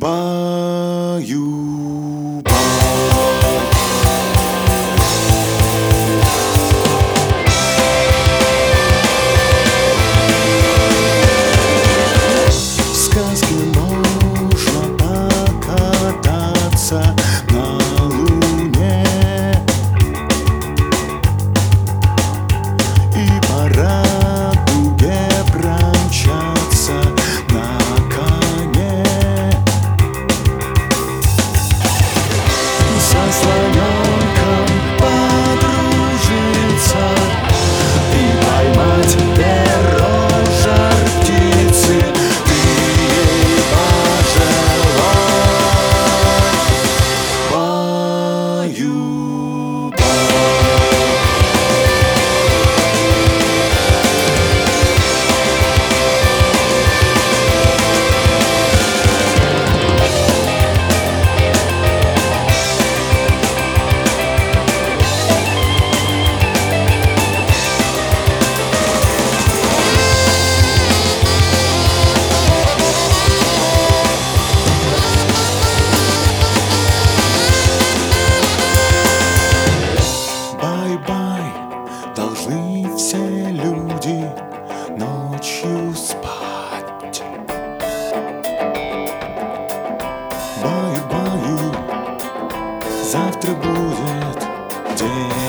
Баю-бай. В сказке можно покататься на луне и по радуге промчаться на коне. Со слоненком подружиться и поймать перо жар птицы. Ты ей пожелай. Баю-бай. Бай-бай, должны все люди ночью спать. Баю-баю, завтра будет день.